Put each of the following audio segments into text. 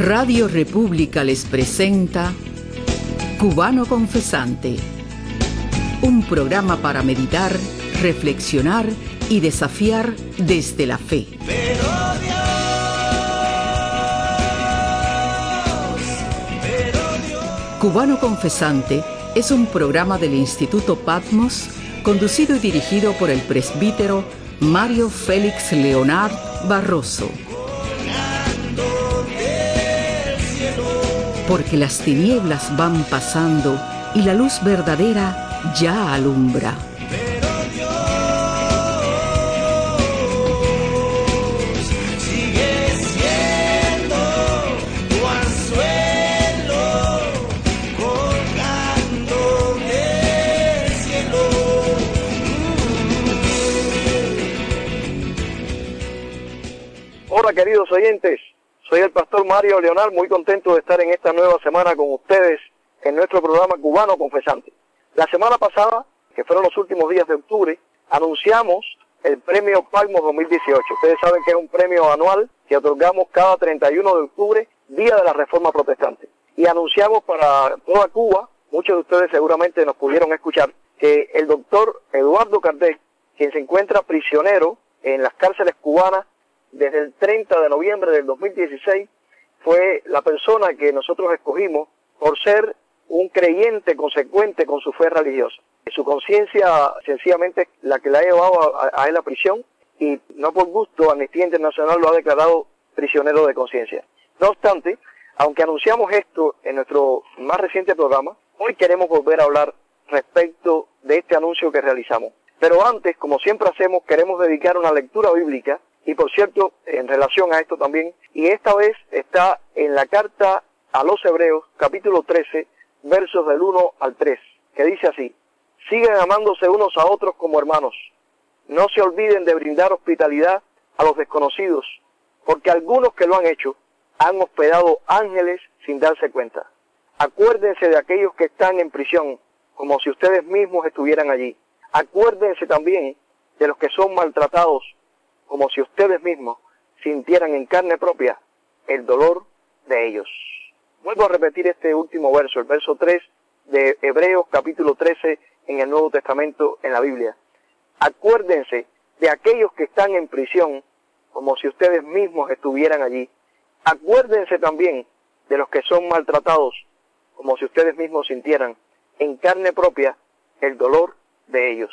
Radio República les presenta Cubano Confesante, un programa para meditar, reflexionar y desafiar desde la fe. Cubano Confesante es un programa del Instituto Patmos, conducido y dirigido por el presbítero Mario Félix Leonard Barroso. Porque las tinieblas van pasando y la luz verdadera ya alumbra. Pero Dios sigue siendo tu anzuelo colgando del cielo. Hola queridos oyentes. Soy el pastor Mario Leonard, muy contento de estar en esta nueva semana con ustedes en nuestro programa Cubano Confesante. La semana pasada, que fueron los últimos días de octubre, anunciamos el premio Patmos 2018. Ustedes saben que es un premio anual que otorgamos cada 31 de octubre, día de la Reforma Protestante. Y anunciamos para toda Cuba, muchos de ustedes seguramente nos pudieron escuchar, que el doctor Eduardo Kardec, quien se encuentra prisionero en las cárceles cubanas, desde el 30 de noviembre del 2016, fue la persona que nosotros escogimos por ser un creyente consecuente con su fe religiosa. Su conciencia sencillamente es la que la ha llevado a él a prisión, y no por gusto Amnistía Internacional lo ha declarado prisionero de conciencia. No obstante, aunque anunciamos esto en nuestro más reciente programa, hoy queremos volver a hablar respecto de este anuncio que realizamos. Pero antes, como siempre hacemos, queremos dedicar una lectura bíblica. Y por cierto, en relación a esto también, y esta vez está en la carta a los Hebreos, capítulo 13, versos del 1 al 3, que dice así: sigan amándose unos a otros como hermanos, no se olviden de brindar hospitalidad a los desconocidos, porque algunos que lo han hecho han hospedado ángeles sin darse cuenta. Acuérdense de aquellos que están en prisión, como si ustedes mismos estuvieran allí. Acuérdense también de los que son maltratados, como si ustedes mismos sintieran en carne propia el dolor de ellos. Vuelvo a repetir este último verso, el verso 3 de Hebreos capítulo 13 en el Nuevo Testamento en la Biblia. Acuérdense de aquellos que están en prisión, como si ustedes mismos estuvieran allí. Acuérdense también de los que son maltratados, como si ustedes mismos sintieran en carne propia el dolor de ellos.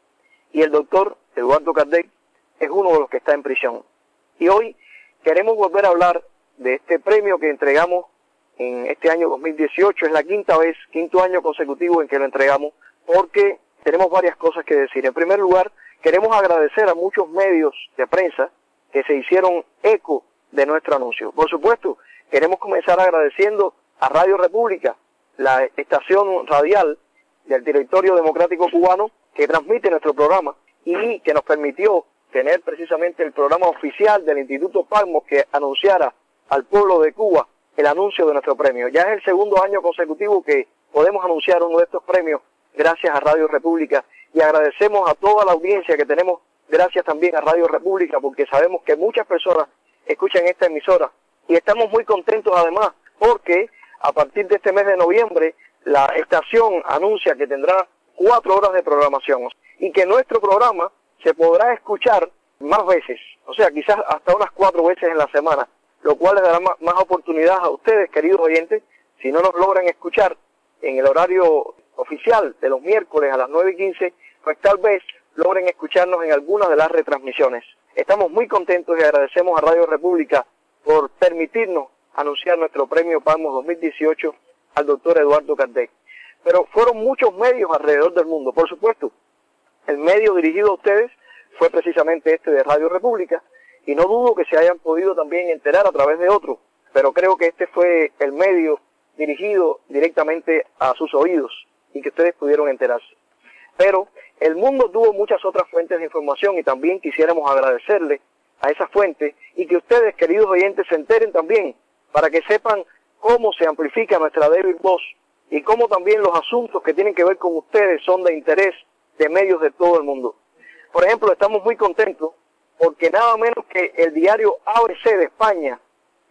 Y el doctor Eduardo Kardec es uno de los que está en prisión. Y hoy queremos volver a hablar de este premio que entregamos en este año 2018. Es la quinto año consecutivo en que lo entregamos, porque tenemos varias cosas que decir. En primer lugar, queremos agradecer a muchos medios de prensa que se hicieron eco de nuestro anuncio. Por supuesto, queremos comenzar agradeciendo a Radio República, la estación radial del Directorio Democrático Cubano, que transmite nuestro programa y que nos permitió tener precisamente el programa oficial del Instituto Patmos que anunciara al pueblo de Cuba el anuncio de nuestro premio. Ya es el segundo año consecutivo que podemos anunciar uno de estos premios gracias a Radio República, y agradecemos a toda la audiencia que tenemos gracias también a Radio República, porque sabemos que muchas personas escuchan esta emisora, y estamos muy contentos además porque a partir de este mes de noviembre la estación anuncia que tendrá 4 horas de programación y que nuestro programa se podrá escuchar más veces, o sea, quizás hasta unas 4 veces en la semana, lo cual les dará más oportunidad a ustedes, queridos oyentes, si no nos logran escuchar en el horario oficial de los miércoles a las 9:15, pues tal vez logren escucharnos en algunas de las retransmisiones. Estamos muy contentos y agradecemos a Radio República por permitirnos anunciar nuestro premio Patmos 2018 al doctor Eduardo Kardec. Pero fueron muchos medios alrededor del mundo, por supuesto. El medio dirigido a ustedes fue precisamente este de Radio República, y no dudo que se hayan podido también enterar a través de otros, pero creo que este fue el medio dirigido directamente a sus oídos y que ustedes pudieron enterarse. Pero el mundo tuvo muchas otras fuentes de información, y también quisiéramos agradecerle a esas fuentes, y que ustedes, queridos oyentes, se enteren también, para que sepan cómo se amplifica nuestra débil voz y cómo también los asuntos que tienen que ver con ustedes son de interés de medios de todo el mundo. Por ejemplo, estamos muy contentos porque nada menos que el diario ABC de España,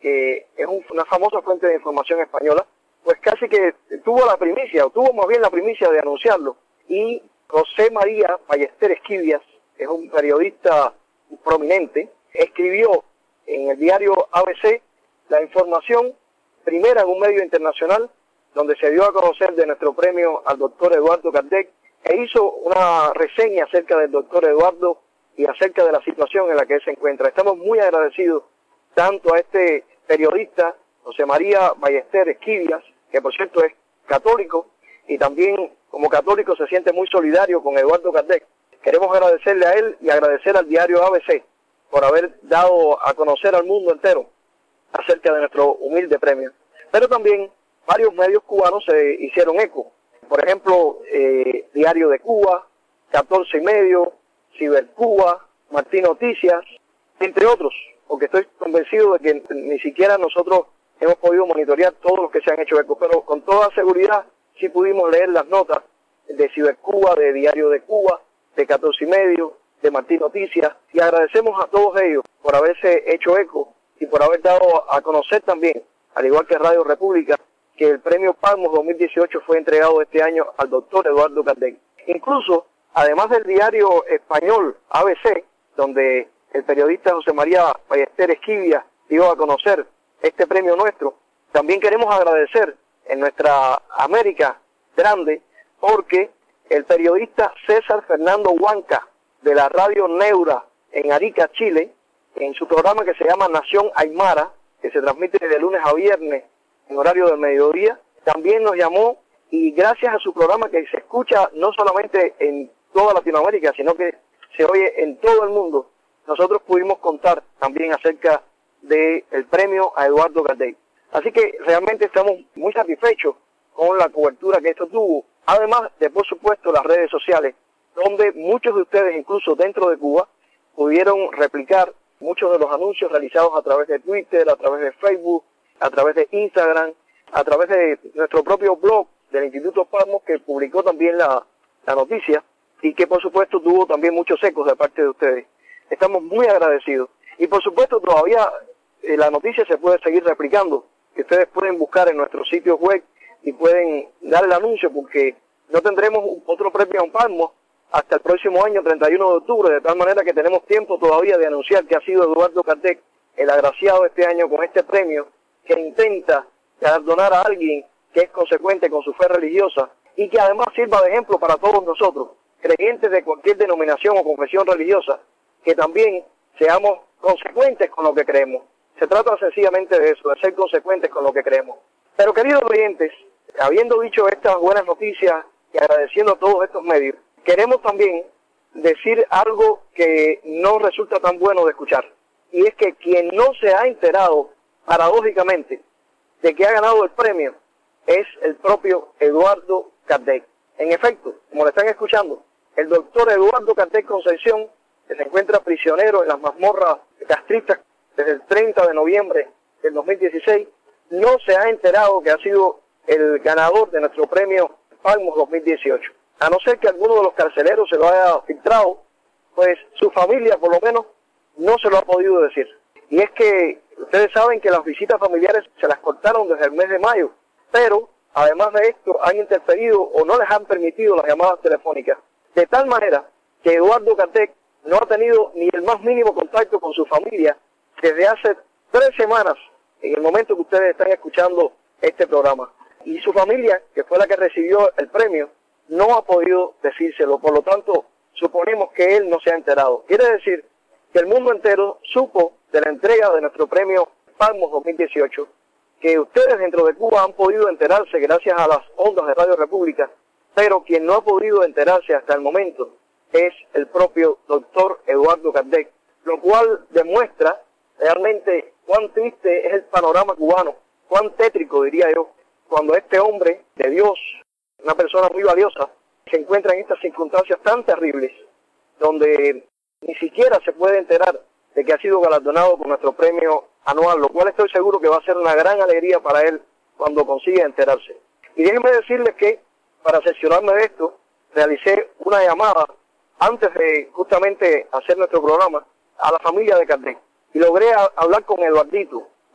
que es una famosa fuente de información española, pues casi que tuvo la primicia, o tuvo más bien la primicia de anunciarlo. Y José María Ballester Esquivias, es un periodista prominente, escribió en el diario ABC la información primera en un medio internacional donde se dio a conocer de nuestro premio al doctor Eduardo Kardec, e hizo una reseña acerca del doctor Eduardo y acerca de la situación en la que él se encuentra. Estamos muy agradecidos tanto a este periodista, José María Ballester Esquivias, que por cierto es católico, y también como católico se siente muy solidario con Eduardo Kardec. Queremos agradecerle a él y agradecer al diario ABC por haber dado a conocer al mundo entero acerca de nuestro humilde premio. Pero también varios medios cubanos se hicieron eco. Por ejemplo, Diario de Cuba, 14 y medio, Cibercuba, Martín Noticias, entre otros, porque estoy convencido de que ni siquiera nosotros hemos podido monitorear todos los que se han hecho eco, pero con toda seguridad sí pudimos leer las notas de Cibercuba, de Diario de Cuba, de 14 y medio, de Martín Noticias, y agradecemos a todos ellos por haberse hecho eco y por haber dado a conocer también, al igual que Radio República, que el premio Palmos 2018 fue entregado este año al doctor Eduardo Kardec. Incluso, además del diario español ABC, donde el periodista José María Ballester Esquivias dio a conocer este premio nuestro, también queremos agradecer en nuestra América grande, porque el periodista César Fernando Huanca, de la radio Neura en Arica, Chile, en su programa que se llama Nación Aymara, que se transmite de lunes a viernes en horario del mediodía, también nos llamó, y gracias a su programa que se escucha no solamente en toda Latinoamérica, sino que se oye en todo el mundo, nosotros pudimos contar también acerca del premio a Eduardo Kardec. Así que realmente estamos muy satisfechos con la cobertura que esto tuvo, además de, por supuesto, las redes sociales, donde muchos de ustedes, incluso dentro de Cuba, pudieron replicar muchos de los anuncios realizados a través de Twitter, a través de Facebook, a través de Instagram, a través de nuestro propio blog del Instituto Palmos, que publicó también la noticia, y que por supuesto tuvo también muchos ecos de parte de ustedes. Estamos muy agradecidos. Y por supuesto todavía la noticia se puede seguir replicando, que ustedes pueden buscar en nuestros sitios web y pueden dar el anuncio, porque no tendremos otro premio en Palmos hasta el próximo año, 31 de octubre, de tal manera que tenemos tiempo todavía de anunciar que ha sido Eduardo Kardec el agraciado este año con este premio, que intenta galardonar a alguien que es consecuente con su fe religiosa y que además sirva de ejemplo para todos nosotros, creyentes de cualquier denominación o confesión religiosa, que también seamos consecuentes con lo que creemos. Se trata sencillamente de eso, de ser consecuentes con lo que creemos. Pero queridos oyentes, habiendo dicho estas buenas noticias y agradeciendo a todos estos medios, queremos también decir algo que no resulta tan bueno de escuchar. Y es que quien no se ha enterado, paradójicamente, de que ha ganado el premio, es el propio Eduardo Kardec. En efecto, como le están escuchando, el doctor Eduardo Kardec Concepción, que se encuentra prisionero en las mazmorras castristas desde el 30 de noviembre del 2016, no se ha enterado que ha sido el ganador de nuestro premio Palmos 2018. A no ser que alguno de los carceleros se lo haya filtrado, pues su familia por lo menos no se lo ha podido decir. Y es que ustedes saben que las visitas familiares se las cortaron desde el mes de mayo, pero además de esto han interferido o no les han permitido las llamadas telefónicas, de tal manera que Eduardo Kardec no ha tenido ni el más mínimo contacto con su familia desde hace 3 semanas, en el momento que ustedes están escuchando este programa. Y su familia, que fue la que recibió el premio, no ha podido decírselo. Por lo tanto, suponemos que él no se ha enterado. Quiere decir que el mundo entero supo de la entrega de nuestro premio Palmos 2018, que ustedes dentro de Cuba han podido enterarse gracias a las ondas de Radio República, pero quien no ha podido enterarse hasta el momento es el propio doctor Eduardo Kardec, lo cual demuestra realmente cuán triste es el panorama cubano, cuán tétrico diría yo, cuando este hombre de Dios, una persona muy valiosa, se encuentra en estas circunstancias tan terribles, donde ni siquiera se puede enterar de que ha sido galardonado con nuestro premio anual, lo cual estoy seguro que va a ser una gran alegría para él cuando consiga enterarse. Y déjenme decirles que, para cerciorarme de esto, realicé una llamada antes de justamente hacer nuestro programa a la familia de Kardec, y logré hablar con Eduardito,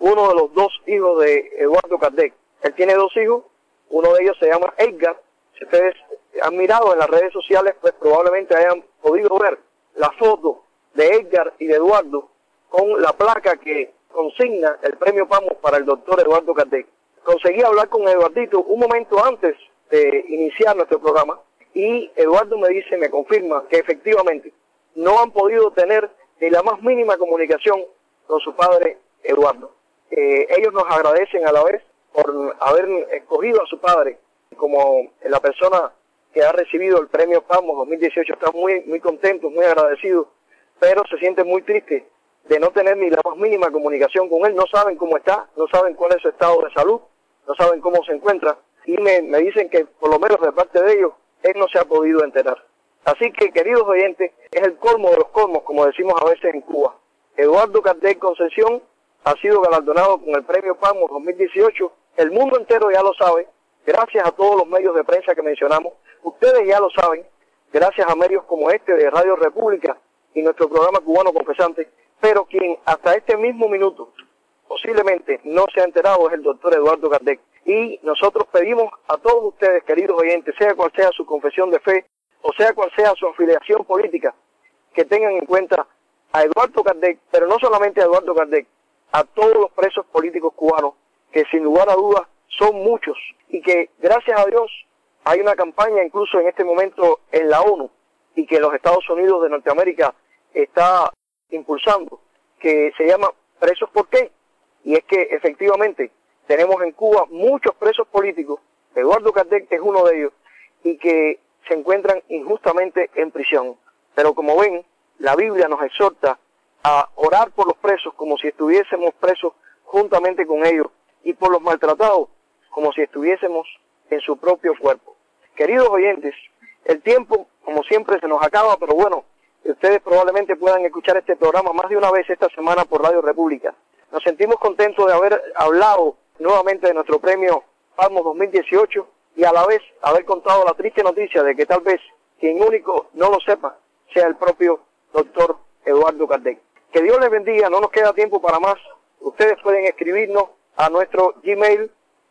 uno de los dos hijos de Eduardo Kardec. Él tiene dos hijos, uno de ellos se llama Edgar. Si ustedes han mirado en las redes sociales, pues probablemente hayan podido ver la foto de Edgar y de Eduardo con la placa que consigna el premio Pamos para el doctor Eduardo Kardec. Conseguí hablar con Eduardito un momento antes de iniciar nuestro programa y Eduardo me dice, me confirma que efectivamente no han podido tener ni la más mínima comunicación con su padre Eduardo. Ellos nos agradecen a la vez por haber escogido a su padre como la persona que ha recibido el premio Pamos 2018. Están muy contentos, muy agradecidos, pero se sienten muy tristes de no tener ni la más mínima comunicación con él. No saben cómo está, no saben cuál es su estado de salud, no saben cómo se encuentra, y me dicen que por lo menos de parte de ellos, él no se ha podido enterar. Así que, queridos oyentes, es el colmo de los colmos, como decimos a veces en Cuba. Eduardo Kardec Concepción ha sido galardonado con el premio Pamos 2018. El mundo entero ya lo sabe, gracias a todos los medios de prensa que mencionamos. Ustedes ya lo saben, gracias a medios como este de Radio República y nuestro programa Cubano Confesante. Pero quien hasta este mismo minuto posiblemente no se ha enterado es el doctor Eduardo Kardec. Y nosotros pedimos a todos ustedes, queridos oyentes, sea cual sea su confesión de fe o sea cual sea su afiliación política, que tengan en cuenta a Eduardo Kardec, pero no solamente a Eduardo Kardec, a todos los presos políticos cubanos, que sin lugar a dudas son muchos, y que gracias a Dios hay una campaña incluso en este momento en la ONU, y que los Estados Unidos de Norteamérica está impulsando, que se llama Presos ¿por qué? Y es que efectivamente tenemos en Cuba muchos presos políticos, Eduardo Kardec es uno de ellos, y que se encuentran injustamente en prisión. Pero como ven, la Biblia nos exhorta a orar por los presos como si estuviésemos presos juntamente con ellos, y por los maltratados como si estuviésemos en su propio cuerpo. Queridos oyentes, el tiempo como siempre se nos acaba, pero bueno, ustedes probablemente puedan escuchar este programa más de una vez esta semana por Radio República. Nos sentimos contentos de haber hablado nuevamente de nuestro premio Pamos 2018 y a la vez haber contado la triste noticia de que tal vez quien único no lo sepa sea el propio doctor Eduardo Kardec. Que Dios les bendiga, no nos queda tiempo para más. Ustedes pueden escribirnos a nuestro Gmail,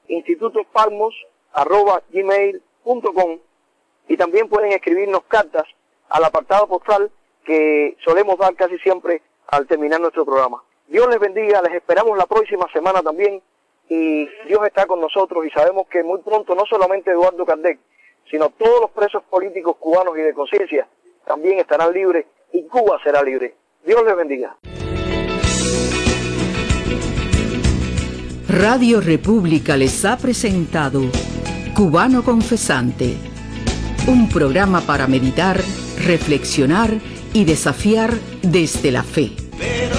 institutopalmos@gmail.com, y también pueden escribirnos cartas al apartado postal que solemos dar casi siempre al terminar nuestro programa. Dios les bendiga, les esperamos la próxima semana también, y Dios está con nosotros, y sabemos que muy pronto no solamente Eduardo Kardec, sino todos los presos políticos cubanos y de conciencia también estarán libres, y Cuba será libre. Dios les bendiga. Radio República les ha presentado Cubano Confesante, un programa para meditar, reflexionar y desafiar desde la fe. Pero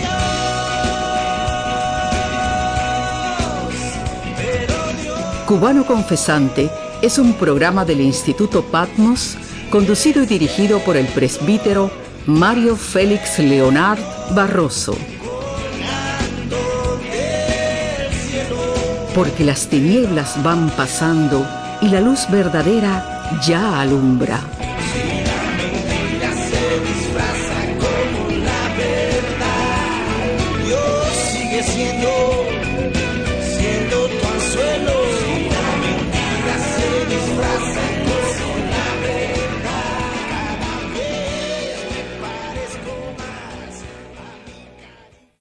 Dios. Cubano Confesante es un programa del Instituto Patmos, conducido y dirigido por el presbítero Mario Félix Leonard Barroso. Porque las tinieblas van pasando y la luz verdadera ya alumbra.